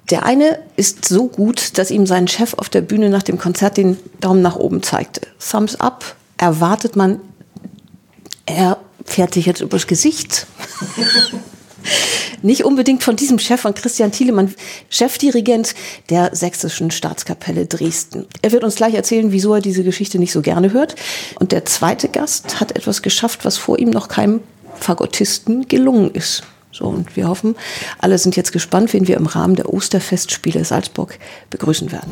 Der eine ist so gut, dass ihm sein Chef auf der Bühne nach dem Konzert den Daumen nach oben zeigte. Thumbs up, erwartet man, er fährt sich jetzt übers Gesicht. Nicht unbedingt von diesem Chef, von Christian Thielemann, Chefdirigent der Sächsischen Staatskapelle Dresden. Er wird uns gleich erzählen, wieso er diese Geschichte nicht so gerne hört. Und der zweite Gast hat etwas geschafft, was vor ihm noch keinem Fagottisten gelungen ist. So, und wir hoffen, alle sind jetzt gespannt, wen wir im Rahmen der Osterfestspiele Salzburg begrüßen werden.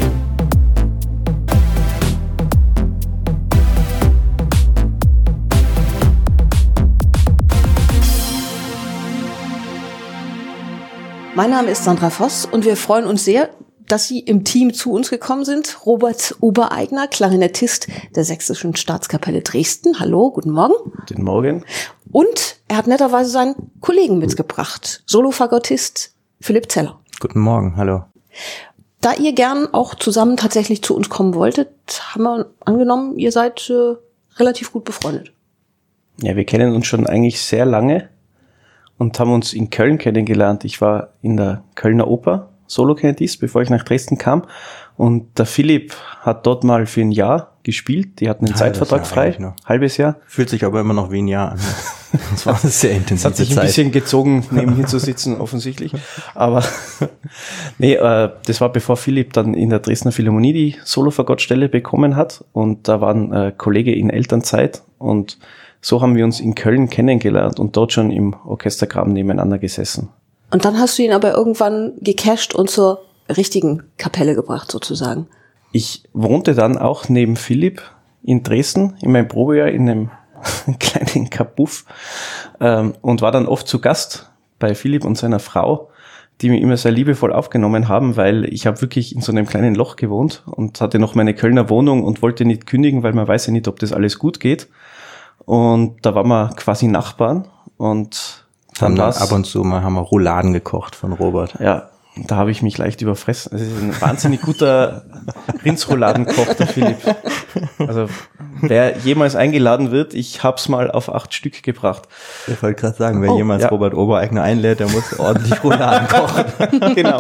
Mein Name ist Sandra Voss und wir freuen uns sehr, dass Sie im Team zu uns gekommen sind. Robert Obereigner, Klarinettist der Sächsischen Staatskapelle Dresden. Hallo, guten Morgen. Guten Morgen. Und er hat netterweise seinen Kollegen mitgebracht, Solofagottist Philipp Zeller. Guten Morgen, hallo. Da ihr gern auch zusammen tatsächlich zu uns kommen wolltet, haben wir angenommen, ihr seid relativ gut befreundet. Ja, wir kennen uns schon eigentlich sehr lange und haben uns in Köln kennengelernt. Ich war in der Kölner Oper Soloklarinettist, bevor ich nach Dresden kam. Und der Philipp hat dort mal für ein Jahr gespielt. Die hatten einen Zeitvertrag frei, halbes Jahr. Fühlt sich aber immer noch wie ein Jahr an. Das war eine sehr intensive Zeit. Es hat sich ein bisschen gezogen, nebenhin zu sitzen, offensichtlich. Aber nee, das war bevor Philipp dann in der Dresdner Philharmonie die Solofagottstelle bekommen hat. Und da war ein Kollege in Elternzeit und so haben wir uns in Köln kennengelernt und dort schon im Orchestergraben nebeneinander gesessen. Und dann hast du ihn aber irgendwann gecasht und zur richtigen Kapelle gebracht, sozusagen. Ich wohnte dann auch neben Philipp in Dresden, in meinem Probejahr, in einem kleinen Kabuff und war dann oft zu Gast bei Philipp und seiner Frau, die mich immer sehr liebevoll aufgenommen haben, weil ich habe wirklich in so einem kleinen Loch gewohnt und hatte noch meine Kölner Wohnung und wollte nicht kündigen, weil man weiß ja nicht, ob das alles gut geht. Und da waren wir quasi Nachbarn und dann ab und zu mal haben wir Rouladen gekocht von Robert. Ja, da habe ich mich leicht überfressen. Es ist ein wahnsinnig guter Rindsrouladenkoch, der Philipp. Also wer jemals eingeladen wird, ich hab's mal auf 8 Stück gebracht. Ich wollte gerade sagen, wer jemals Robert Obereigner einlädt, der muss ordentlich Rouladen kochen. Genau.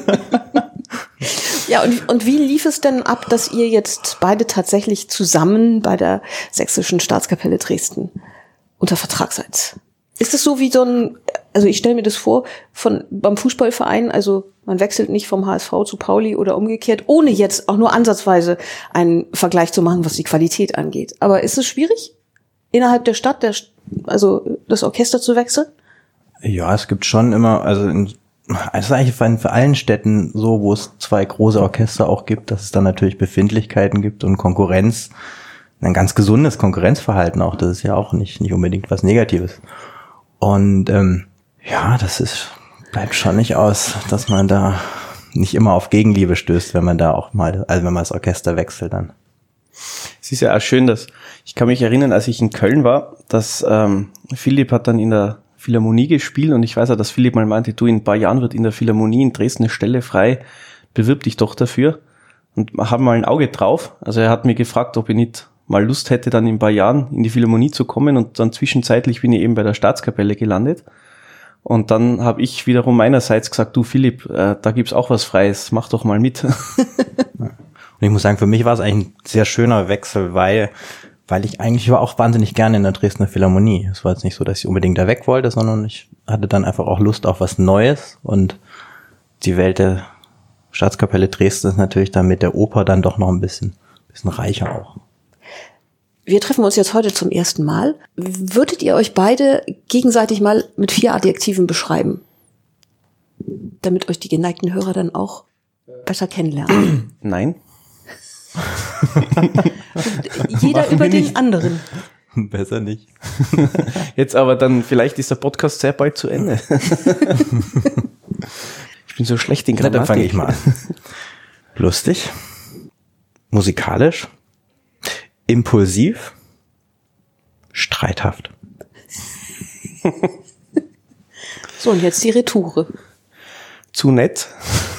Ja, und wie lief es denn ab, dass ihr jetzt beide tatsächlich zusammen bei der Sächsischen Staatskapelle Dresden unter Vertrag seid? Ist es so wie so ein, also ich stelle mir das vor, beim Fußballverein, also man wechselt nicht vom HSV zu Pauli oder umgekehrt, ohne jetzt auch nur ansatzweise einen Vergleich zu machen, was die Qualität angeht. Aber ist es schwierig, innerhalb der Stadt, also das Orchester zu wechseln? Ja, es gibt schon immer, es ist eigentlich für allen Städten so, wo es 2 große Orchester auch gibt, dass es dann natürlich Befindlichkeiten gibt und Konkurrenz, ein ganz gesundes Konkurrenzverhalten auch, das ist ja auch nicht unbedingt was Negatives. Und bleibt schon nicht aus, dass man da nicht immer auf Gegenliebe stößt, wenn man da auch mal, also wenn man das Orchester wechselt dann. Es ist ja auch schön, ich kann mich erinnern, als ich in Köln war, dass Philipp hat dann in der Philharmonie gespielt und ich weiß ja, dass Philipp mal meinte, du, in ein paar Jahren wird in der Philharmonie in Dresden eine Stelle frei, bewirb dich doch dafür. Und haben mal ein Auge drauf. Also er hat mir gefragt, ob ich nicht mal Lust hätte, dann in ein paar Jahren in die Philharmonie zu kommen und dann zwischenzeitlich bin ich eben bei der Staatskapelle gelandet. Und dann habe ich wiederum meinerseits gesagt, du Philipp, da gibt's auch was Freies, mach doch mal mit. Und ich muss sagen, für mich war es eigentlich ein sehr schöner Wechsel, weil ich war auch wahnsinnig gerne in der Dresdner Philharmonie. Es war jetzt nicht so, dass ich unbedingt da weg wollte, sondern ich hatte dann einfach auch Lust auf was Neues und die Welt der Staatskapelle Dresden ist natürlich dann mit der Oper dann doch noch ein bisschen reicher auch. Wir treffen uns jetzt heute zum ersten Mal. Würdet ihr euch beide gegenseitig mal mit 4 Adjektiven beschreiben? Damit euch die geneigten Hörer dann auch besser kennenlernen. Nein. Jeder über den anderen. Besser nicht. Jetzt aber dann, vielleicht ist der Podcast sehr bald zu Ende. Ich bin so schlecht in Grammatik. Dann fange ich mal an. Lustig, musikalisch, impulsiv, streithaft. So, und jetzt die Retoure. Zu nett.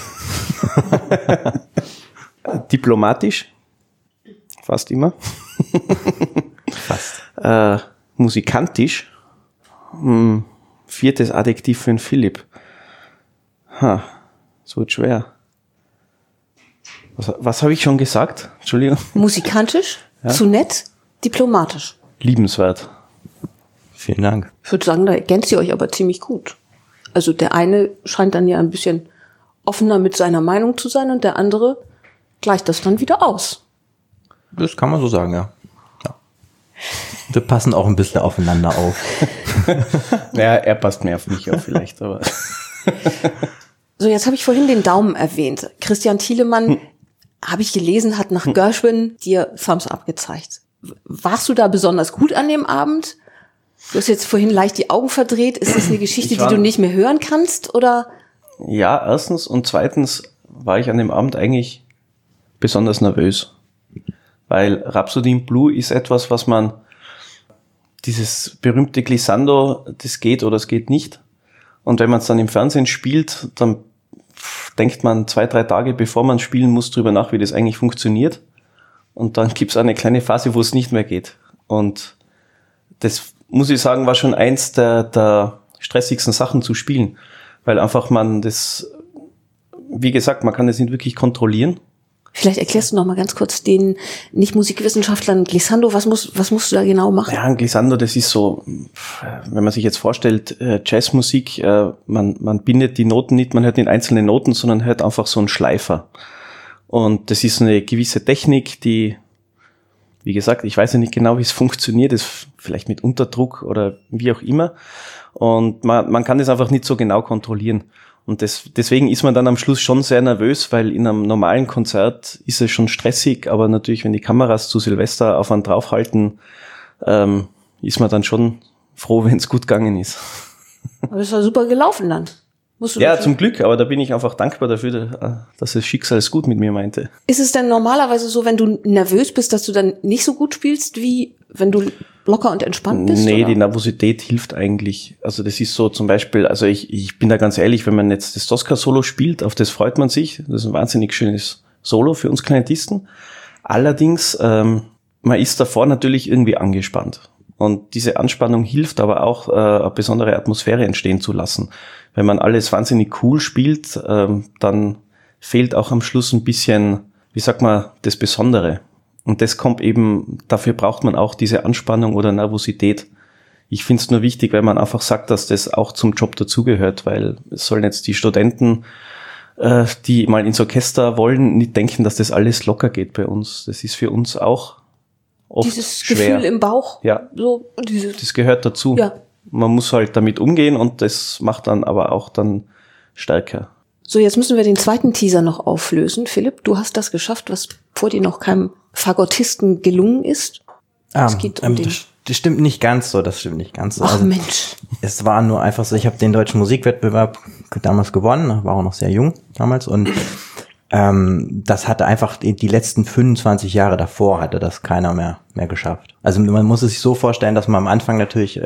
Diplomatisch. Fast immer. Fast. Musikantisch. 4. Adjektiv für den Philipp. Es wird schwer. Was habe ich schon gesagt? Entschuldigung. Musikantisch, zu nett, diplomatisch. Liebenswert. Vielen Dank. Ich würde sagen, da ergänzt ihr euch aber ziemlich gut. Also der eine scheint dann ja ein bisschen offener mit seiner Meinung zu sein und der andere gleicht das dann wieder aus. Das kann man so sagen, ja. Wir passen auch ein bisschen aufeinander auf. Ja, er passt mehr auf mich auf vielleicht, aber. So, jetzt habe ich vorhin den Daumen erwähnt. Christian Thielemann, habe ich gelesen, hat nach Gershwin dir Thumbs Up gezeigt. Warst du da besonders gut an dem Abend? Du hast jetzt vorhin leicht die Augen verdreht. Ist das eine Geschichte, die du nicht mehr hören kannst, oder? Ja, erstens. Und zweitens war ich an dem Abend eigentlich besonders nervös. Weil Rhapsody in Blue ist etwas, was man, dieses berühmte Glissando, das geht oder es geht nicht. Und wenn man es dann im Fernsehen spielt, dann denkt man 2-3 Tage, bevor man spielen muss, drüber nach, wie das eigentlich funktioniert. Und dann gibt's eine kleine Phase, wo es nicht mehr geht. Und das, muss ich sagen, war schon eins der stressigsten Sachen zu spielen. Weil einfach man das, wie gesagt, man kann das nicht wirklich kontrollieren. Vielleicht erklärst du noch mal ganz kurz den Nicht-Musikwissenschaftlern Glissando, was musst du da genau machen? Ja, ein Glissando, das ist so, wenn man sich jetzt vorstellt, Jazzmusik, man bindet die Noten nicht, man hört nicht einzelne Noten, sondern hört einfach so einen Schleifer. Und das ist eine gewisse Technik, die, wie gesagt, ich weiß ja nicht genau, wie es funktioniert, ist vielleicht mit Unterdruck oder wie auch immer. Und man kann das einfach nicht so genau kontrollieren. Und deswegen ist man dann am Schluss schon sehr nervös, weil in einem normalen Konzert ist es schon stressig, aber natürlich, wenn die Kameras zu Silvester auf einen draufhalten, ist man dann schon froh, wenn es gut gegangen ist. Aber das war super gelaufen dann. Ja, zum Glück, aber da bin ich einfach dankbar dafür, dass das Schicksal es gut mit mir meinte. Ist es denn normalerweise so, wenn du nervös bist, dass du dann nicht so gut spielst, wie wenn du locker und entspannt bist? Nee, oder? die Nervosität hilft eigentlich. Also das ist so zum Beispiel, also ich bin da ganz ehrlich, wenn man jetzt das Tosca-Solo spielt, auf das freut man sich. Das ist ein wahnsinnig schönes Solo für uns Kleinetisten. Allerdings, man ist davor natürlich irgendwie angespannt. Und diese Anspannung hilft aber auch, eine besondere Atmosphäre entstehen zu lassen. Wenn man alles wahnsinnig cool spielt, dann fehlt auch am Schluss ein bisschen, wie sagt man, das Besondere. Und das kommt eben, dafür braucht man auch diese Anspannung oder Nervosität. Ich finde es nur wichtig, wenn man einfach sagt, dass das auch zum Job dazugehört, weil es sollen jetzt die Studenten, die mal ins Orchester wollen, nicht denken, dass das alles locker geht bei uns. Das ist für uns auch oft dieses schwer. Gefühl im Bauch. Ja, so, das gehört dazu. Ja. Man muss halt damit umgehen und das macht dann aber auch dann stärker. So, jetzt müssen wir den zweiten Teaser noch auflösen. Philipp, du hast das geschafft, was vor dir noch keinem Fagottisten gelungen ist. Es geht um den. Das stimmt nicht ganz so, Ach also, Mensch. es war nur einfach so, ich habe den deutschen Musikwettbewerb damals gewonnen, war auch noch sehr jung damals und das hatte einfach die letzten 25 Jahre davor hatte das keiner mehr geschafft. Also man muss es sich so vorstellen, dass man am Anfang natürlich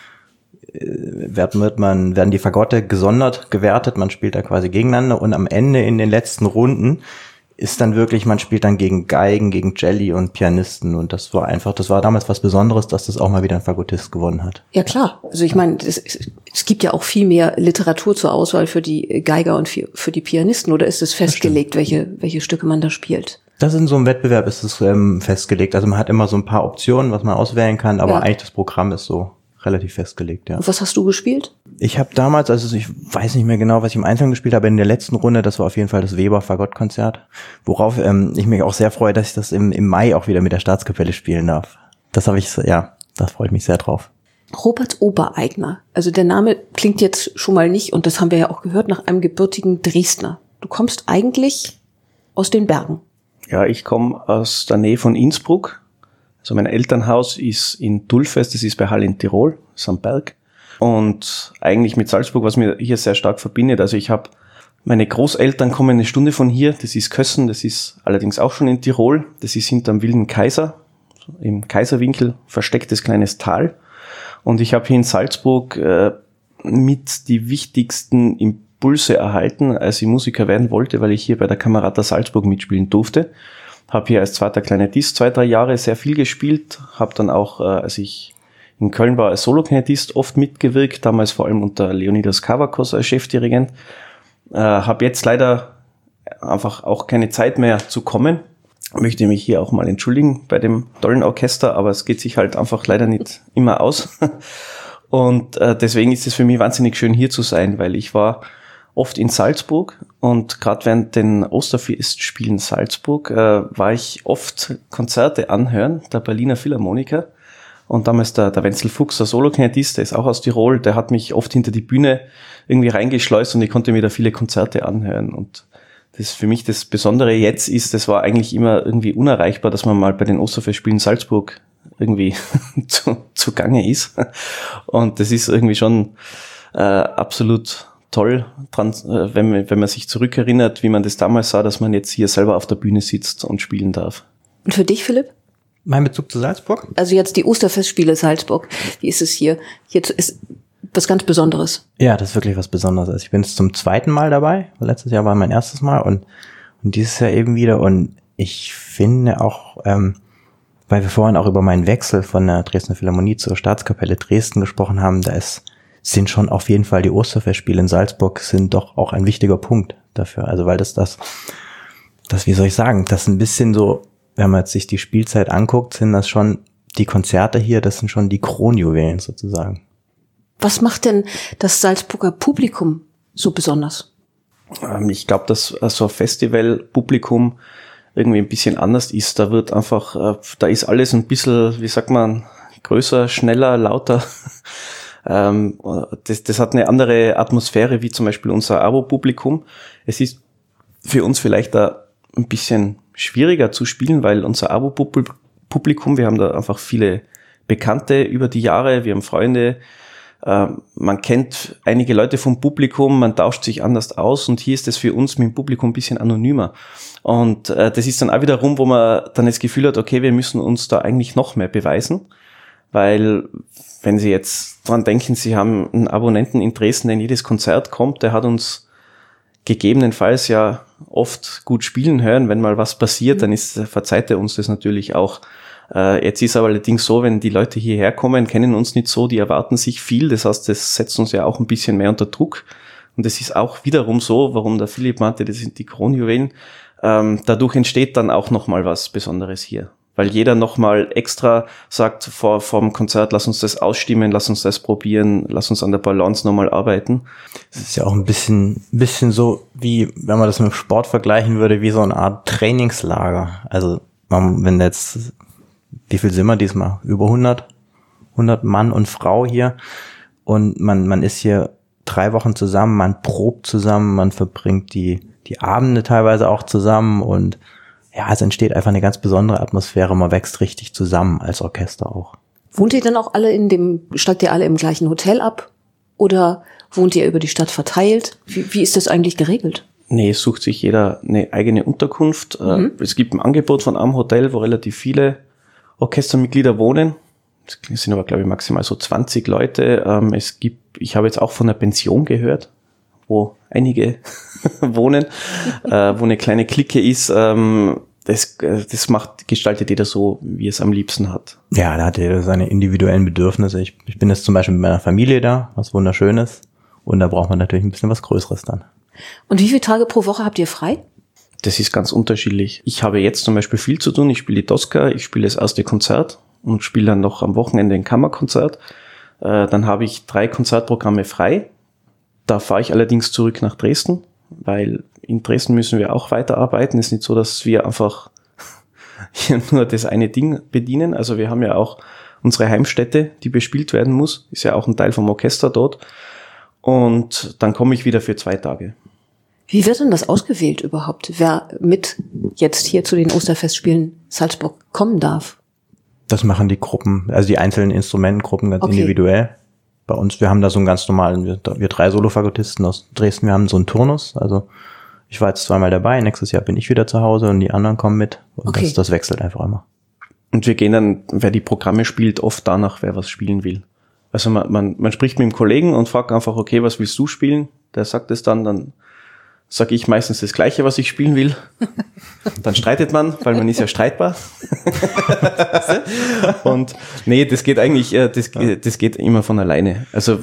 werden die Fagotte gesondert gewertet, man spielt da quasi gegeneinander und am Ende in den letzten Runden ist dann wirklich, man spielt dann gegen Geigen, gegen Celli und Pianisten und das war damals was Besonderes, dass das auch mal wieder ein Fagottist gewonnen hat. Ja klar, also ich meine, es gibt ja auch viel mehr Literatur zur Auswahl für die Geiger und für die Pianisten, oder ist es festgelegt, welche Stücke man da spielt? Das in so einem Wettbewerb ist es festgelegt, also man hat immer so ein paar Optionen, was man auswählen kann, aber eigentlich das Programm ist so relativ festgelegt, ja. Und was hast du gespielt? Ich habe damals, also ich weiß nicht mehr genau, was ich im Einzelnen gespielt habe, in der letzten Runde, das war auf jeden Fall das Weber-Fagott-Konzert, worauf ich mich auch sehr freue, dass ich das im Mai auch wieder mit der Staatskapelle spielen darf. Da freue ich mich sehr drauf. Robert Obereigner, also der Name klingt jetzt schon mal nicht, und das haben wir ja auch gehört, nach einem gebürtigen Dresdner. Du kommst eigentlich aus den Bergen. Ja, ich komme aus der Nähe von Innsbruck. Also mein Elternhaus ist in Dulfes, das ist bei Hall in Tirol, das ist am Berg. Und eigentlich mit Salzburg, was mir hier sehr stark verbindet. Also meine Großeltern kommen eine Stunde von hier, das ist Kössen, das ist allerdings auch schon in Tirol. Das ist hinterm Wilden Kaiser, im Kaiserwinkel verstecktes kleines Tal. Und ich habe hier in Salzburg mit die wichtigsten Impulse erhalten, als ich Musiker werden wollte, weil ich hier bei der Camerata Salzburg mitspielen durfte. Habe hier als zweiter Klarinettist 2-3 Jahre sehr viel gespielt, habe dann auch, als ich in Köln war, als Solo-Klarinettist oft mitgewirkt, damals vor allem unter Leonidas Kavakos als Chefdirigent. Habe jetzt leider einfach auch keine Zeit mehr zu kommen. Möchte mich hier auch mal entschuldigen bei dem tollen Orchester, aber es geht sich halt einfach leider nicht immer aus. Und deswegen ist es für mich wahnsinnig schön, hier zu sein, weil ich war oft in Salzburg und gerade während den Osterfestspielen Salzburg war ich oft Konzerte anhören, der Berliner Philharmoniker. Und damals der Wenzel Fuchs, der Soloklarinettist, der ist auch aus Tirol, der hat mich oft hinter die Bühne irgendwie reingeschleust und ich konnte mir da viele Konzerte anhören. Und das für mich das Besondere jetzt ist, das war eigentlich immer irgendwie unerreichbar, dass man mal bei den Osterfestspielen Salzburg irgendwie zugange ist. Und das ist irgendwie schon absolut toll, wenn man sich zurückerinnert, wie man das damals sah, dass man jetzt hier selber auf der Bühne sitzt und spielen darf. Und für dich, Philipp? Mein Bezug zu Salzburg? Also jetzt die Osterfestspiele Salzburg. Wie ist es hier? Hier ist was ganz Besonderes. Ja, das ist wirklich was Besonderes. Also ich bin jetzt zum 2. Mal dabei. Letztes Jahr war mein erstes Mal und dieses Jahr eben wieder. Und ich finde auch, weil wir vorhin auch über meinen Wechsel von der Dresdner Philharmonie zur Staatskapelle Dresden gesprochen haben, sind schon auf jeden Fall die Osterfestspiele in Salzburg sind doch auch ein wichtiger Punkt dafür. Also weil das, wie soll ich sagen, das ein bisschen so, wenn man jetzt sich die Spielzeit anguckt, sind das schon die Konzerte hier, das sind schon die Kronjuwelen sozusagen. Was macht denn das Salzburger Publikum so besonders? Ich glaube, dass so ein Festivalpublikum irgendwie ein bisschen anders ist. Da wird einfach, da ist alles ein bisschen, wie sagt man, größer, schneller, lauter. Das hat eine andere Atmosphäre wie zum Beispiel unser Abo-Publikum. Es ist für uns vielleicht da ein bisschen schwieriger zu spielen, weil unser Abo-Publikum, wir haben da einfach viele Bekannte über die Jahre, wir haben Freunde, man kennt einige Leute vom Publikum, man tauscht sich anders aus und hier ist es für uns mit dem Publikum ein bisschen anonymer. Und das ist dann auch wiederum, wo man dann das Gefühl hat, okay, wir müssen uns da eigentlich noch mehr beweisen, weil wenn Sie jetzt dran denken, Sie haben einen Abonnenten in Dresden, der in jedes Konzert kommt, der hat uns gegebenenfalls ja oft gut spielen hören. Wenn mal was passiert, dann verzeiht er uns das natürlich auch. Jetzt ist aber allerdings so, wenn die Leute hierher kommen, kennen uns nicht so, die erwarten sich viel. Das heißt, das setzt uns ja auch ein bisschen mehr unter Druck. Und das ist auch wiederum so, warum der Philipp meinte, das sind die Kronjuwelen. Dadurch entsteht dann auch nochmal was Besonderes hier. Weil jeder nochmal extra sagt vorm Konzert, lass uns das ausstimmen, lass uns das probieren, lass uns an der Balance nochmal arbeiten. Das ist ja auch ein bisschen so, wie, wenn man das mit Sport vergleichen würde, wie so eine Art Trainingslager. Also, wenn jetzt, wie viel sind wir diesmal? Über 100 Mann und Frau hier. Und man ist hier 3 Wochen zusammen, man probt zusammen, man verbringt die Abende teilweise auch zusammen und ja, es entsteht einfach eine ganz besondere Atmosphäre. Man wächst richtig zusammen als Orchester auch. Wohnt ihr dann auch steigt ihr alle im gleichen Hotel ab? Oder wohnt ihr über die Stadt verteilt? Wie ist das eigentlich geregelt? Nee, es sucht sich jeder eine eigene Unterkunft. Es gibt ein Angebot von einem Hotel, wo relativ viele Orchestermitglieder wohnen. Es sind aber, glaube ich, maximal so 20 Leute. Ich habe jetzt auch von einer Pension gehört, wo einige wohnen, wo eine kleine Clique ist. Das gestaltet jeder so, wie es am liebsten hat. Ja, da hat jeder seine individuellen Bedürfnisse. Ich bin jetzt zum Beispiel mit meiner Familie da, was wunderschön ist. Und da braucht man natürlich ein bisschen was Größeres dann. Und wie viele Tage pro Woche habt ihr frei? Das ist ganz unterschiedlich. Ich habe jetzt zum Beispiel viel zu tun. Ich spiele die Tosca, ich spiele das erste Konzert und spiele dann noch am Wochenende ein Kammerkonzert. Dann habe ich 3 Konzertprogramme frei. Da fahre ich allerdings zurück nach Dresden, weil in Dresden müssen wir auch weiterarbeiten. Es ist nicht so, dass wir einfach hier nur das eine Ding bedienen. Also wir haben ja auch unsere Heimstätte, die bespielt werden muss. Ist ja auch ein Teil vom Orchester dort. Und dann komme ich wieder für 2 Tage. Wie wird denn das ausgewählt überhaupt, wer mit jetzt hier zu den Osterfestspielen Salzburg kommen darf? Das machen die Gruppen, also die einzelnen Instrumentengruppen ganz individuell. Bei uns, wir haben da so einen ganz normalen, wir 3 Solofagottisten aus Dresden, wir haben so einen Turnus, also ich war jetzt 2-mal dabei, nächstes Jahr bin ich wieder zu Hause und die anderen kommen mit und das wechselt einfach immer. Und wir gehen dann, wer die Programme spielt, oft danach, wer was spielen will. Also man spricht mit dem Kollegen und fragt einfach, okay, was willst du spielen? Der sagt es dann sage ich meistens das Gleiche, was ich spielen will. Dann streitet man, weil man ist ja streitbar. Und nee, das geht eigentlich, das geht immer von alleine. Also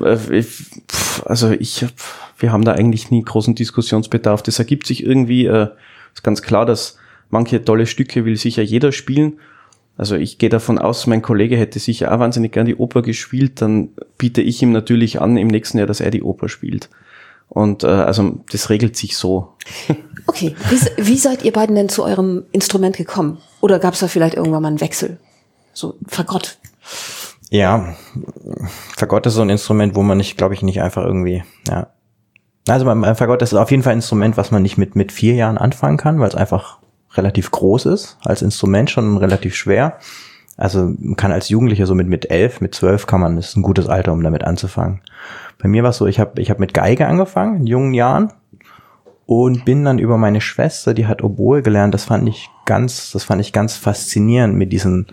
wir haben da eigentlich nie großen Diskussionsbedarf. Das ergibt sich irgendwie, ist ganz klar, dass manche tolle Stücke will sicher jeder spielen. Also ich gehe davon aus, mein Kollege hätte sicher auch wahnsinnig gern die Oper gespielt, dann biete ich ihm natürlich an im nächsten Jahr, dass er die Oper spielt. Und also das regelt sich so. Okay, wie seid ihr beiden denn zu eurem Instrument gekommen? Oder gab es da vielleicht irgendwann mal einen Wechsel? So Fagott. Ja, Fagott ist so ein Instrument, wo man nicht, glaube ich, nicht einfach irgendwie, ja. Also beim Fagott ist auf jeden Fall ein Instrument, was man nicht mit 4 Jahren anfangen kann, weil es einfach relativ groß ist, als Instrument schon relativ schwer. Also man kann als Jugendlicher so mit 11, mit 12 kann man, das ist ein gutes Alter, um damit anzufangen. Bei mir war es so, ich hab mit Geige angefangen, in jungen Jahren, und bin dann über meine Schwester, die hat Oboe gelernt, das fand ich ganz faszinierend mit diesen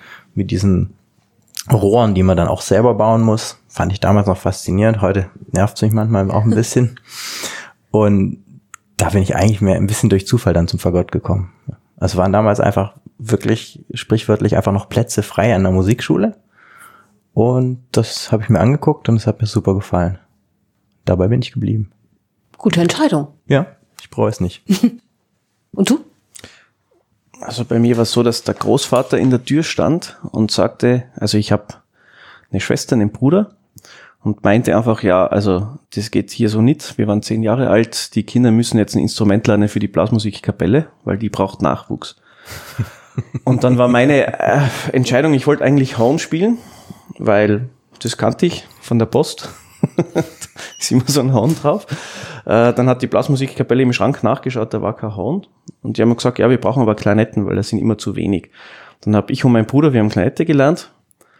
Rohren, die man dann auch selber bauen muss. Fand ich damals noch faszinierend, heute nervt es mich manchmal auch ein bisschen. Und da bin ich eigentlich mehr ein bisschen durch Zufall dann zum Fagott gekommen. Also waren damals einfach wirklich, sprichwörtlich einfach noch Plätze frei an der Musikschule. Und das habe ich mir angeguckt und es hat mir super gefallen. Dabei bin ich geblieben. Gute Entscheidung. Ja, ich bereue es nicht. Und du? Also bei mir war es so, dass der Großvater in der Tür stand und sagte, also ich habe eine Schwester, einen Bruder, und meinte einfach, ja, also das geht hier so nicht. Wir waren 10 Jahre alt, die Kinder müssen jetzt ein Instrument lernen für die Blasmusikkapelle, weil die braucht Nachwuchs. Und dann war meine Entscheidung, ich wollte eigentlich Horn spielen, weil das kannte ich von der Post. Ist immer so ein Horn drauf. Dann hat die Blasmusikkapelle im Schrank nachgeschaut, da war kein Horn. Und die haben gesagt, ja, wir brauchen aber Klarinetten, weil das sind immer zu wenig. Dann habe ich und mein Bruder, wir haben Klarinette gelernt.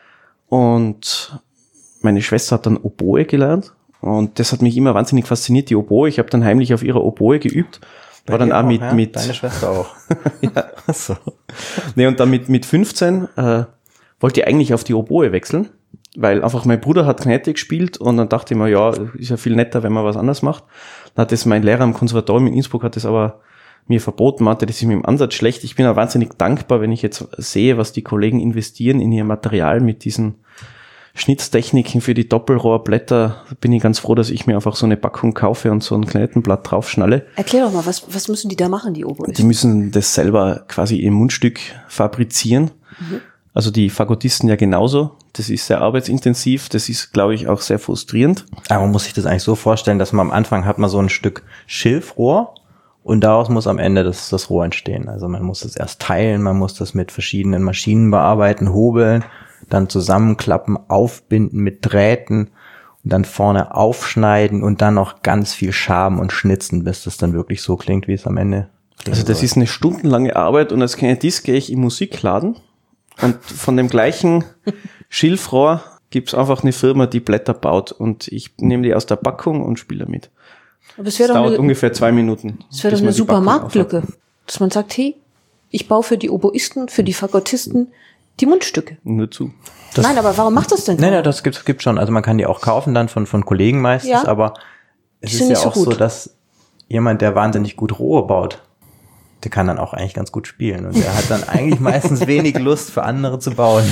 Und meine Schwester hat dann Oboe gelernt. Und das hat mich immer wahnsinnig fasziniert, die Oboe. Ich habe dann heimlich auf ihrer Oboe geübt. War dann auch mit deine Schwester auch. Ja. So. Nee, und dann mit 15 wollte ich eigentlich auf die Oboe wechseln, weil einfach mein Bruder hat Klarinette gespielt und dann dachte ich mir, ja, ist ja viel netter, wenn man was anderes macht. Dann hat das mein Lehrer am Konservatorium in Innsbruck hat das aber mir verboten, meinte, das ist mir im Ansatz schlecht. Ich bin auch wahnsinnig dankbar, wenn ich jetzt sehe, was die Kollegen investieren in ihr Material mit diesen Schnittstechniken für die Doppelrohrblätter. Bin ich ganz froh, dass ich mir einfach so eine Packung kaufe und so ein Klarinettenblatt draufschnalle. Erklär doch mal, was müssen die da machen, die Oboes? Die müssen das selber quasi im Mundstück fabrizieren. Mhm. Also die Fagottisten ja genauso. Das ist sehr arbeitsintensiv. Das ist, glaube ich, auch sehr frustrierend. Aber man muss sich das eigentlich so vorstellen, dass man am Anfang hat man so ein Stück Schilfrohr und daraus muss am Ende das Rohr entstehen. Also man muss es erst teilen, man muss das mit verschiedenen Maschinen bearbeiten, hobeln, dann zusammenklappen, aufbinden mit Drähten und dann vorne aufschneiden und dann noch ganz viel schaben und schnitzen, bis das dann wirklich so klingt, wie es am Ende klingt. Also das ist eine stundenlange Arbeit und als Klarinettist gehe ich im Musikladen und von dem gleichen Schilfrohr gibt's einfach eine Firma, die Blätter baut und ich nehme die aus der Packung und spiele damit. Aber es dauert ungefähr 2 Minuten. Das wäre doch eine super Marktlücke, dass man sagt, hey, ich baue für die Oboisten, für die Fagottisten die Mundstücke. Nur zu. Nein, aber warum macht das denn? Nein, das gibt schon. Also man kann die auch kaufen dann von Kollegen meistens, ja, aber es ist ja auch so, dass jemand, der wahnsinnig gut Rohre baut, der kann dann auch eigentlich ganz gut spielen. Und der hat dann eigentlich meistens wenig Lust für andere zu bauen.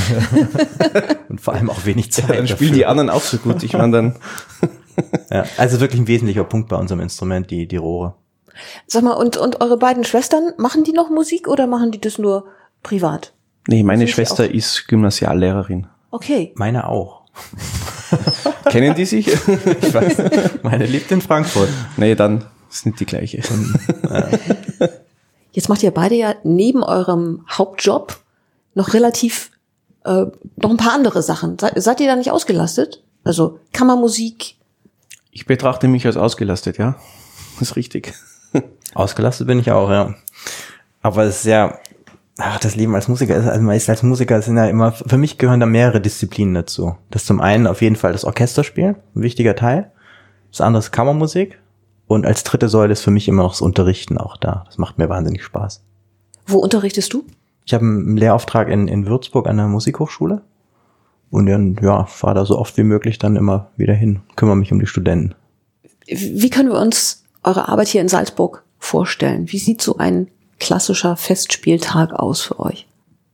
Und vor allem auch wenig Zeit. Ja, dann spielen die anderen auch so gut. Ich meine dann. Ja, also wirklich ein wesentlicher Punkt bei unserem Instrument, die Rohre. Sag mal, und eure beiden Schwestern, machen die noch Musik oder machen die das nur privat? Nee, meine Schwester ist Gymnasiallehrerin. Okay. Meine auch. Kennen die sich? Ich weiß nicht. Meine lebt in Frankfurt. Nee, dann ist nicht die gleiche. Jetzt macht ihr beide ja neben eurem Hauptjob noch relativ, noch ein paar andere Sachen. Seid ihr da nicht ausgelastet? Also Kammermusik? Ich betrachte mich als ausgelastet, ja. Das ist richtig. Ausgelastet bin ich auch, ja. Aber es ist ja, das Leben als Musiker ist, also man ist als Musiker, sind ja immer, für mich gehören da mehrere Disziplinen dazu. Das ist zum einen auf jeden Fall das Orchesterspiel, ein wichtiger Teil. Das andere ist Kammermusik. Und als dritte Säule ist für mich immer noch das Unterrichten auch da. Das macht mir wahnsinnig Spaß. Wo unterrichtest du? Ich habe einen Lehrauftrag in Würzburg an der Musikhochschule. Und dann, ja, fahre da so oft wie möglich dann immer wieder hin, kümmere mich um die Studenten. Wie können wir uns eure Arbeit hier in Salzburg vorstellen? Wie sieht so ein klassischer Festspieltag aus für euch?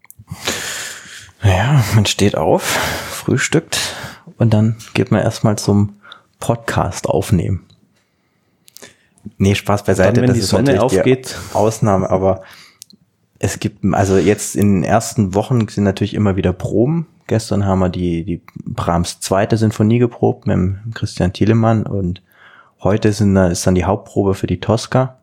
Naja, man steht auf, frühstückt und dann geht man erstmal zum Podcast aufnehmen. Nee, Spaß beiseite, dann, wenn das die ist Sonne natürlich aufgeht. die Ausnahme, aber es gibt, also jetzt in den ersten Wochen sind natürlich immer wieder Proben. Gestern haben wir die Brahms 2. Sinfonie geprobt mit dem Christian Thielemann und heute ist dann die Hauptprobe für die Tosca.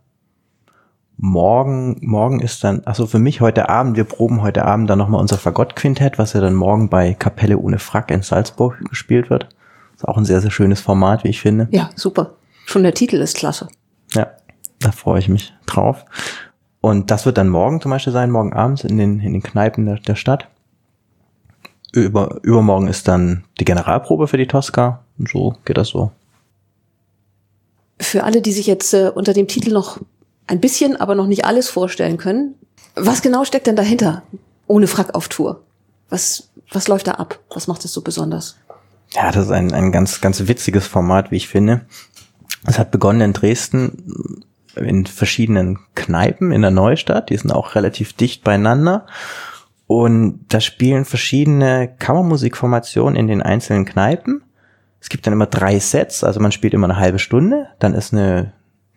Morgen ist dann, für mich heute Abend, wir proben heute Abend dann nochmal unser Fagottquintett, was ja dann morgen bei Kapelle ohne Frack in Salzburg gespielt wird. Ist auch ein sehr, sehr schönes Format, wie ich finde. Ja, super. Schon der Titel ist klasse. Ja, da freue ich mich drauf. Und das wird dann morgen zum Beispiel sein, morgen abends in den Kneipen der Stadt. Übermorgen ist dann die Generalprobe für die Tosca und so geht das so. Für alle, die sich jetzt unter dem Titel noch ein bisschen, aber noch nicht alles vorstellen können, was genau steckt denn dahinter? Ohne Frack auf Tour. Was läuft da ab? Was macht es so besonders? Ja, das ist ein ganz, ganz witziges Format, wie ich finde. Es hat begonnen in Dresden in verschiedenen Kneipen in der Neustadt. Die sind auch relativ dicht beieinander. Und da spielen verschiedene Kammermusikformationen in den einzelnen Kneipen. Es gibt dann immer 3 Sets, also man spielt immer eine halbe Stunde. Dann ist eine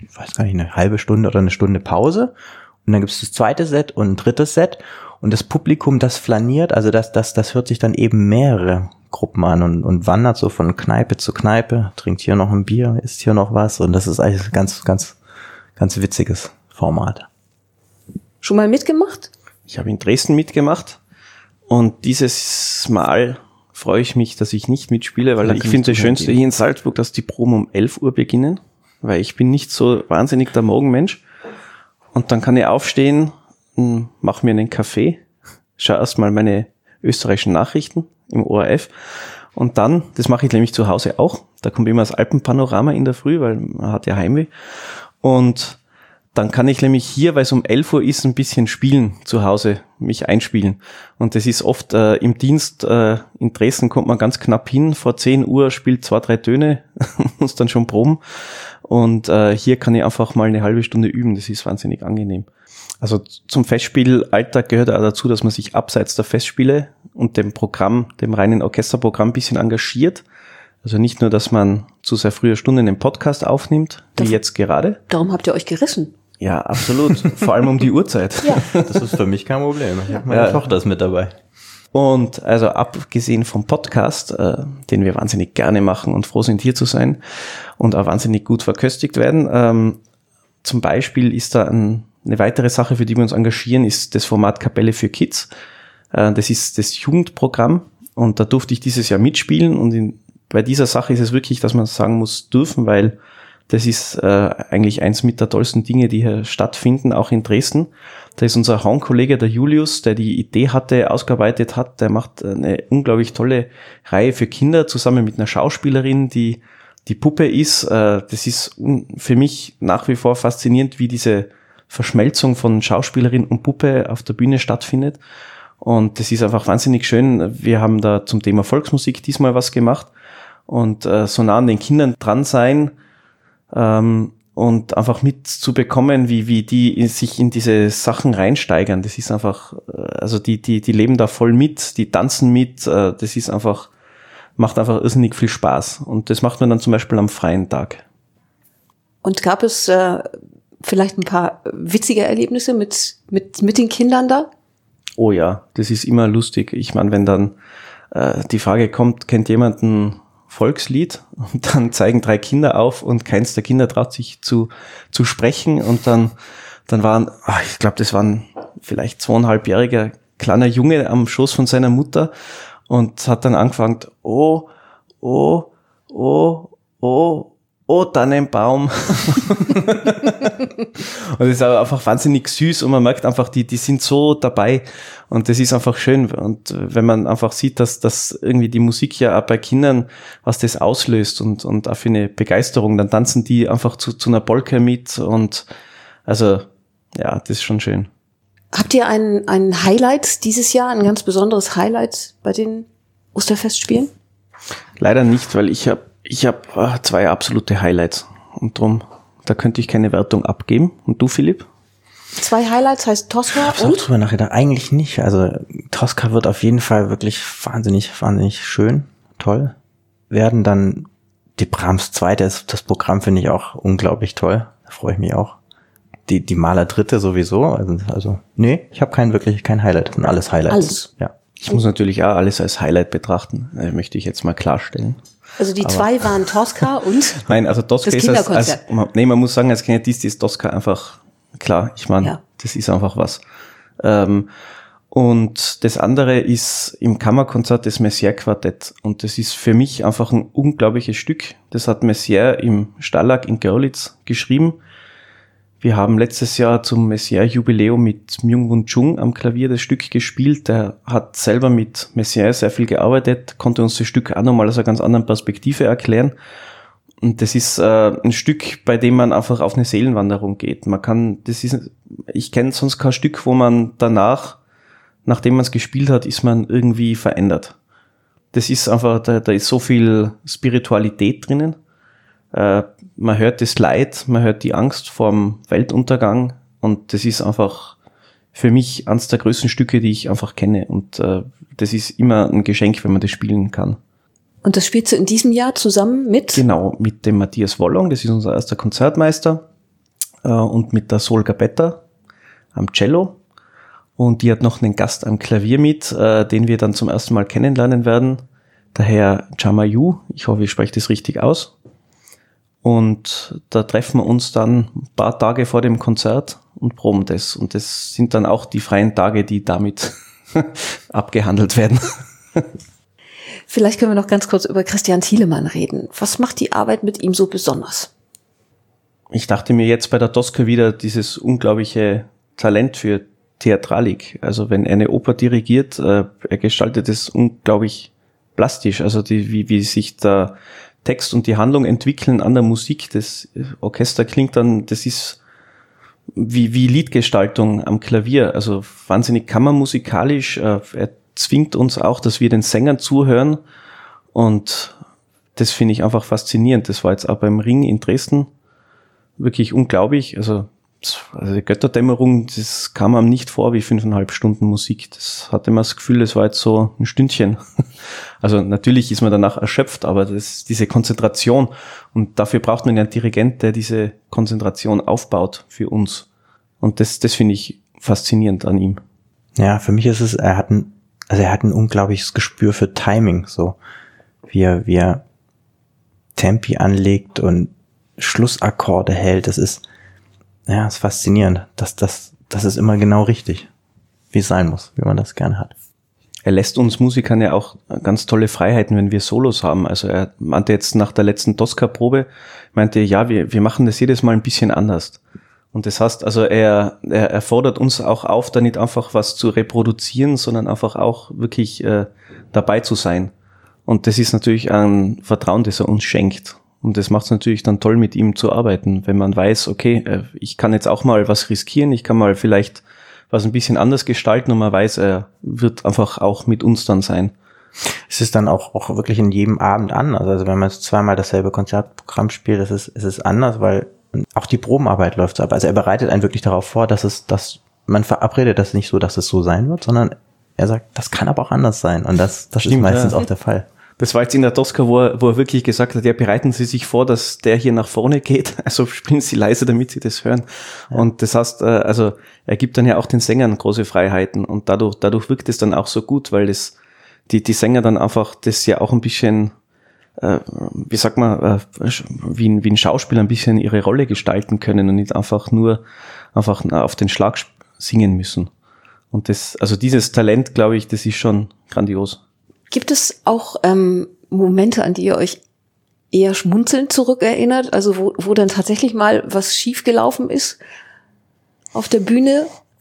halbe Stunde oder eine Stunde Pause. Und dann gibt es das zweite Set und ein drittes Set. Und das Publikum, das flaniert, also das hört sich dann eben mehrere Gruppen an und wandert so von Kneipe zu Kneipe, trinkt hier noch ein Bier, isst hier noch was. Und das ist eigentlich ein ganz, ganz, ganz witziges Format. Schon mal mitgemacht? Ich habe in Dresden mitgemacht und dieses Mal freue ich mich, dass ich nicht mitspiele, weil ich finde das Schönste hier in Salzburg, dass die Proben um 11 Uhr beginnen, weil ich bin nicht so wahnsinnig der Morgenmensch. Und dann kann ich aufstehen, mache mir einen Kaffee, schaue erstmal meine österreichischen Nachrichten im ORF und dann, das mache ich nämlich zu Hause auch, da kommt immer das Alpenpanorama in der Früh, weil man hat ja Heimweh und dann kann ich nämlich hier, weil es um 11 Uhr ist, ein bisschen spielen zu Hause, mich einspielen. Und das ist oft im Dienst, in Dresden kommt man ganz knapp hin, vor 10 Uhr spielt 2, 3 Töne, muss dann schon proben. Und hier kann ich einfach mal eine halbe Stunde üben, das ist wahnsinnig angenehm. Also zum Festspielalltag gehört auch dazu, dass man sich abseits der Festspiele und dem Programm, dem reinen Orchesterprogramm ein bisschen engagiert. Also nicht nur, dass man zu sehr früher Stunde einen Podcast aufnimmt, wie jetzt gerade. Darum habt ihr euch gerissen. Ja, absolut. Vor allem um die Uhrzeit. Ja. Das ist für mich kein Problem. Ich habe meine Tochter ist mit dabei. Und also abgesehen vom Podcast, den wir wahnsinnig gerne machen und froh sind, hier zu sein und auch wahnsinnig gut verköstigt werden, zum Beispiel ist da eine weitere Sache, für die wir uns engagieren, ist das Format Kapelle für Kids. Das ist das Jugendprogramm und da durfte ich dieses Jahr mitspielen und bei dieser Sache ist es wirklich, dass man sagen muss, dürfen, weil das ist eigentlich eins mit der tollsten Dinge, die hier stattfinden, auch in Dresden. Da ist unser Hornkollege, der Julius, der die Idee hatte, ausgearbeitet hat. Der macht eine unglaublich tolle Reihe für Kinder zusammen mit einer Schauspielerin, die Puppe ist. Das ist für mich nach wie vor faszinierend, wie diese Verschmelzung von Schauspielerin und Puppe auf der Bühne stattfindet. Und das ist einfach wahnsinnig schön. Wir haben da zum Thema Volksmusik diesmal was gemacht und so nah an den Kindern dran sein, und einfach mitzubekommen, wie die sich in diese Sachen reinsteigern. Das ist einfach, also die leben da voll mit, die tanzen mit, das ist einfach, macht einfach irrsinnig viel Spaß. Und das macht man dann zum Beispiel am freien Tag. Und gab es vielleicht ein paar witzige Erlebnisse mit den Kindern da? Oh ja, das ist immer lustig. Ich meine, wenn dann die Frage kommt, kennt jemand ein Volkslied? Und dann zeigen 3 Kinder auf und keins der Kinder traut sich zu sprechen. Und dann waren, ich glaube, das waren vielleicht 2,5-jähriger kleiner Junge am Schoß von seiner Mutter und hat dann angefangen, oh, Tannenbaum. Und das ist aber einfach wahnsinnig süß und man merkt einfach, die sind so dabei und das ist einfach schön. Und wenn man einfach sieht, dass irgendwie die Musik ja auch bei Kindern, was das auslöst und auch für eine Begeisterung, dann tanzen die einfach zu einer Polka mit und also, ja, das ist schon schön. Habt ihr ein Highlight dieses Jahr, ein ganz besonderes Highlight bei den Osterfestspielen? Leider nicht, weil ich hab 2 absolute Highlights und drum Da könnte ich keine Wertung abgeben. Und du, Philipp? 2 Highlights heißt Tosca Ich habe auch drüber nachgedacht. Eigentlich nicht. Also Tosca wird auf jeden Fall wirklich wahnsinnig schön, toll werden. Dann die Brahms 2, das Programm finde ich auch unglaublich toll. Da freue ich mich auch. Die Mahler 3. sowieso. Also nee, ich habe kein Highlight. Das sind alles Highlights. Alles. Ja. Ich muss natürlich auch alles als Highlight betrachten. Möchte ich jetzt mal klarstellen. Also die 2 waren Tosca und Nein, also Tosca das ist Kinderkonzert. man muss sagen, als Kanettist ist Tosca einfach klar. Ich meine, Das ist einfach was. Und das andere ist im Kammerkonzert das Messier-Quartett. Und das ist für mich einfach ein unglaubliches Stück. Das hat Messier im Stalag in Görlitz geschrieben. Wir haben letztes Jahr zum Messier-Jubiläum mit Myung-Whun Chung am Klavier das Stück gespielt. Der hat selber mit Messier sehr viel gearbeitet, konnte uns das Stück auch nochmal aus einer ganz anderen Perspektive erklären. Und das ist ein Stück, bei dem man einfach auf eine Seelenwanderung geht. Ich kenne sonst kein Stück, wo man danach, nachdem man es gespielt hat, ist man irgendwie verändert. Das ist einfach, da ist so viel Spiritualität drinnen. Man hört das Leid, man hört die Angst vorm Weltuntergang und das ist einfach für mich eines der größten Stücke, die ich einfach kenne und das ist immer ein Geschenk, wenn man das spielen kann. Und das spielst du in diesem Jahr zusammen mit? Genau, mit dem Matthias Wollong, das ist unser erster Konzertmeister und mit der Solga Better am Cello und die hat noch einen Gast am Klavier mit, den wir dann zum ersten Mal kennenlernen werden, der Herr Chamayu, ich hoffe, ich spreche das richtig aus. Und da treffen wir uns dann ein paar Tage vor dem Konzert und proben das. Und das sind dann auch die freien Tage, die damit abgehandelt werden. Vielleicht können wir noch ganz kurz über Christian Thielemann reden. Was macht die Arbeit mit ihm so besonders? Ich dachte mir jetzt bei der Tosca wieder dieses unglaubliche Talent für Theatralik. Also wenn er eine Oper dirigiert, er gestaltet es unglaublich plastisch. Also wie sich da Text und die Handlung entwickeln an der Musik. Das Orchester klingt dann, das ist wie Liedgestaltung am Klavier. Also wahnsinnig kammermusikalisch. Er zwingt uns auch, dass wir den Sängern zuhören. Und das finde ich einfach faszinierend. Das war jetzt auch beim Ring in Dresden wirklich unglaublich. Also die Götterdämmerung, das kam einem nicht vor wie 5,5 Stunden Musik. Das hatte man das Gefühl, das war jetzt so ein Stündchen. Also natürlich ist man danach erschöpft, aber diese Konzentration und dafür braucht man ja einen Dirigent, der diese Konzentration aufbaut für uns. Und das finde ich faszinierend an ihm. Ja, für mich ist es, er hat ein unglaubliches Gespür für Timing, so wie er Tempi anlegt und Schlussakkorde hält. Das ist faszinierend. Das ist immer genau richtig, wie es sein muss, wie man das gerne hat. Er lässt uns Musikern ja auch ganz tolle Freiheiten, wenn wir Solos haben. Also er meinte jetzt nach der letzten Tosca-Probe, wir machen das jedes Mal ein bisschen anders. Und das heißt, also er fordert uns auch auf, da nicht einfach was zu reproduzieren, sondern einfach auch wirklich dabei zu sein. Und das ist natürlich ein Vertrauen, das er uns schenkt. Und das macht es natürlich dann toll, mit ihm zu arbeiten, wenn man weiß, okay, ich kann jetzt auch mal was riskieren, ich kann mal vielleicht was ein bisschen anders gestalten und man weiß, er wird einfach auch mit uns dann sein. Es ist dann auch wirklich in jedem Abend anders. Also wenn man jetzt zweimal dasselbe Konzertprogramm spielt, es ist anders, weil auch die Probenarbeit läuft so ab. Also er bereitet einen wirklich darauf vor, dass man verabredet das nicht so, dass es so sein wird, sondern er sagt, das kann aber auch anders sein. Und das stimmt, ist meistens auch der Fall. Das war jetzt in der Tosca, wo er wirklich gesagt hat, ja, bereiten Sie sich vor, dass der hier nach vorne geht, also spielen Sie leise, damit Sie das hören. Ja. Und das heißt, also er gibt dann ja auch den Sängern große Freiheiten und dadurch wirkt es dann auch so gut, weil die Sänger dann einfach das ja auch ein bisschen, wie ein Schauspieler ein bisschen ihre Rolle gestalten können und nicht einfach nur auf den Schlag singen müssen. Und dieses Talent, glaube ich, das ist schon grandios. Gibt es auch Momente, an die ihr euch eher schmunzelnd zurückerinnert? Also wo dann tatsächlich mal was schiefgelaufen ist auf der Bühne?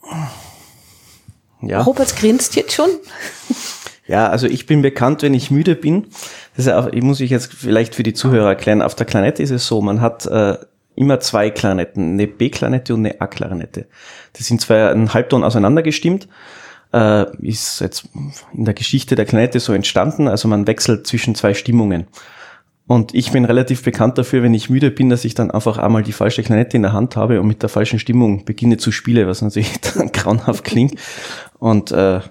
Ja. Robert grinst jetzt schon. Ja, also ich bin bekannt, wenn ich müde bin. Muss ich jetzt vielleicht für die Zuhörer erklären. Auf der Klarinette ist es so, man hat immer 2 Klarinetten, eine B-Klarinette und eine A-Klarinette. Das sind zwar einen Halbton auseinandergestimmt, ist jetzt in der Geschichte der Klarinette so entstanden, also man wechselt zwischen 2 Stimmungen. Und ich bin relativ bekannt dafür, wenn ich müde bin, dass ich dann einfach einmal die falsche Klarinette in der Hand habe und mit der falschen Stimmung beginne zu spielen, was natürlich dann grauenhaft klingt. Und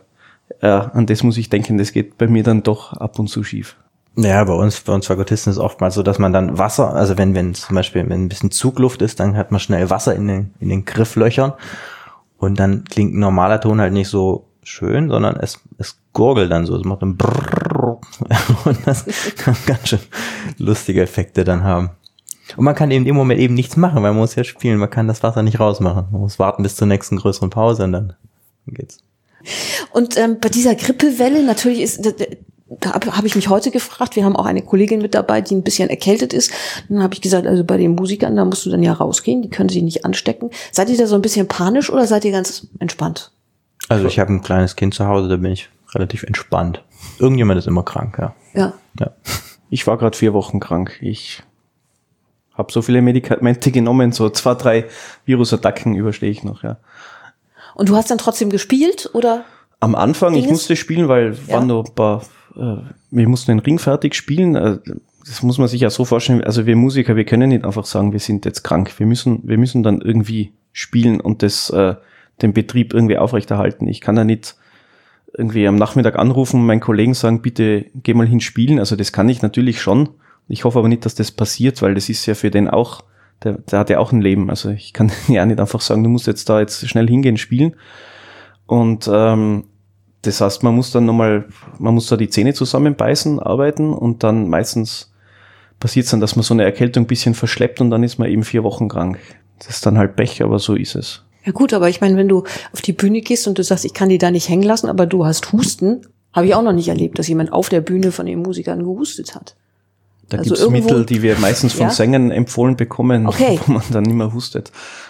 an das muss ich denken, das geht bei mir dann doch ab und zu schief. Ja, bei uns Fagottisten ist oftmals so, dass man dann Wasser, also wenn zum Beispiel, wenn ein bisschen Zugluft ist, dann hat man schnell Wasser in den Grifflöchern und dann klingt ein normaler Ton halt nicht so schön, sondern es gurgelt dann so, es macht ein Brrrr und das kann ganz schön lustige Effekte dann haben. Und man kann in dem Moment eben nichts machen, weil man muss ja spielen, man kann das Wasser nicht rausmachen. Man muss warten bis zur nächsten größeren Pause und dann geht's. Und bei dieser Grippewelle, natürlich da habe ich mich heute gefragt, wir haben auch eine Kollegin mit dabei, die ein bisschen erkältet ist. Dann habe ich gesagt, also bei den Musikern, da musst du dann ja rausgehen, die können sich nicht anstecken. Seid ihr da so ein bisschen panisch oder seid ihr ganz entspannt? Also ich habe ein kleines Kind zu Hause, da bin ich relativ entspannt. Irgendjemand ist immer krank, ja. Ja. Ich war gerade 4 Wochen krank. Ich habe so viele Medikamente genommen, so 2, 3 Virusattacken überstehe ich noch, ja. Und du hast dann trotzdem gespielt, oder? Am Anfang, ich musste spielen, weil waren nur ein paar, wir mussten den Ring fertig spielen. Das muss man sich ja so vorstellen. Also wir Musiker, wir können nicht einfach sagen, wir sind jetzt krank. Wir müssen dann irgendwie spielen und den Betrieb irgendwie aufrechterhalten. Ich kann da nicht irgendwie am Nachmittag anrufen und meinen Kollegen sagen, bitte geh mal hin spielen. Also das kann ich natürlich schon. Ich hoffe aber nicht, dass das passiert, weil das ist ja für den auch, der hat ja auch ein Leben. Also ich kann ja nicht einfach sagen, du musst jetzt da jetzt schnell hingehen spielen. Und das heißt, man muss da die Zähne zusammenbeißen, arbeiten und dann meistens passiert es dann, dass man so eine Erkältung ein bisschen verschleppt und dann ist man eben 4 Wochen krank. Das ist dann halt Pech, aber so ist es. Ja gut, aber ich meine, wenn du auf die Bühne gehst und du sagst, ich kann die da nicht hängen lassen, aber du hast Husten, habe ich auch noch nicht erlebt, dass jemand auf der Bühne von den Musikern gehustet hat. Da also gibt's Mittel, die wir meistens von Sängern empfohlen bekommen, wo man dann nicht mehr hustet.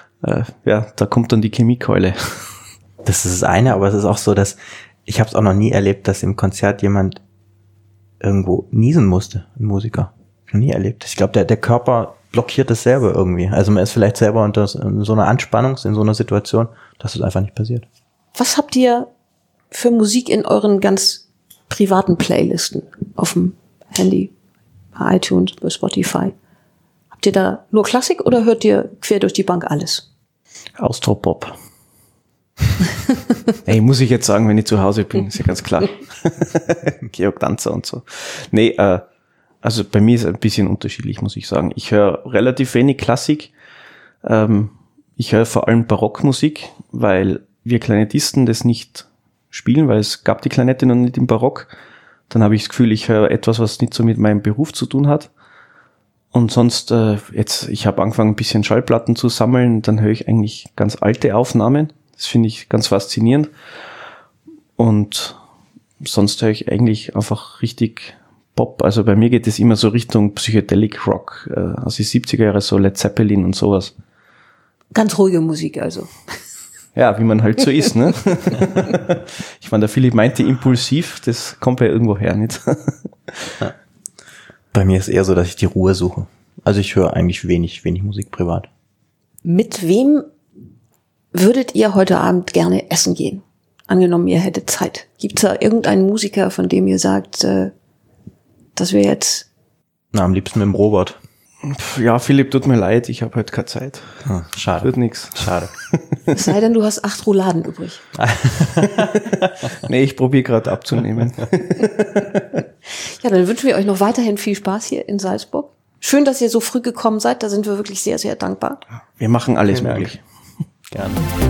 Da kommt dann die Chemiekeule. Das ist das eine, aber es ist auch so, dass ich habe es auch noch nie erlebt, dass im Konzert jemand irgendwo niesen musste, ein Musiker. Noch nie erlebt. Ich glaube, der Körper blockiert das selber irgendwie. Also man ist vielleicht selber in so einer Anspannung, in so einer Situation, dass es einfach nicht passiert. Was habt ihr für Musik in euren ganz privaten Playlisten auf dem Handy, bei iTunes, bei Spotify? Habt ihr da nur Klassik oder hört ihr quer durch die Bank alles? Austropop. Ey, muss ich jetzt sagen, wenn ich zu Hause bin, ist ja ganz klar. Georg Danzer und so. Nee, also bei mir ist es ein bisschen unterschiedlich, muss ich sagen. Ich höre relativ wenig Klassik. Ich höre vor allem Barockmusik, weil wir Klarinettisten das nicht spielen, weil es gab die Klarinette noch nicht im Barock. Dann habe ich das Gefühl, ich höre etwas, was nicht so mit meinem Beruf zu tun hat. Und sonst, ich habe angefangen, ein bisschen Schallplatten zu sammeln. Dann höre ich eigentlich ganz alte Aufnahmen. Das finde ich ganz faszinierend. Und sonst höre ich eigentlich einfach richtig Pop. Also bei mir geht es immer so Richtung Psychedelic Rock. Also die 70er Jahre, so Led Zeppelin und sowas. Ganz ruhige Musik also. Ja, wie man halt so ist, ne? Ich meine, der Philipp meinte impulsiv, das kommt ja irgendwo her, nicht? Ja. Bei mir ist eher so, dass ich die Ruhe suche. Also ich höre eigentlich wenig Musik privat. Mit wem würdet ihr heute Abend gerne essen gehen? Angenommen, ihr hättet Zeit. Gibt es da irgendeinen Musiker, von dem ihr sagt, dass wir jetzt... Na, am liebsten mit dem Robert. Ja, Philipp, tut mir leid, ich habe heute keine Zeit. Schade. Wird nix. Schade. Es sei denn, du hast 8 Rouladen übrig. Nee, ich probiere gerade abzunehmen. Ja, dann wünschen wir euch noch weiterhin viel Spaß hier in Salzburg. Schön, dass ihr so früh gekommen seid, da sind wir wirklich sehr, sehr dankbar. Wir machen alles möglich. Gerne.